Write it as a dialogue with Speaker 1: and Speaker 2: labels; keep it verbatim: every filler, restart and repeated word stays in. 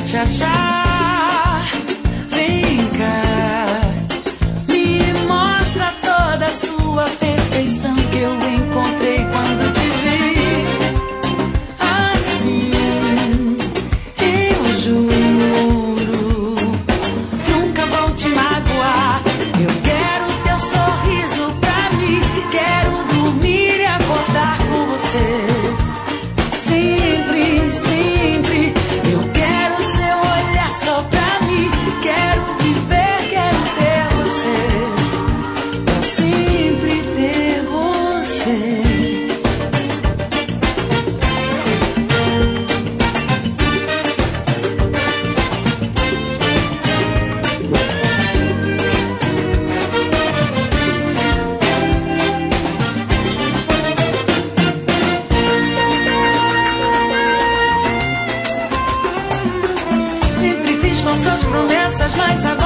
Speaker 1: te achar. Vem cá, me mostra toda a sua perfeição que eu encontrei quando te vi. Assim, eu juro, nunca vou te magoar. Eu quero teu sorriso pra mim, quero dormir e acordar com você. Sempre, sempre, eu quero seu olhar só pra mim. Quero viver, quero ter você, pra sempre ter você. Sempre fiz com suas promessas, mas agora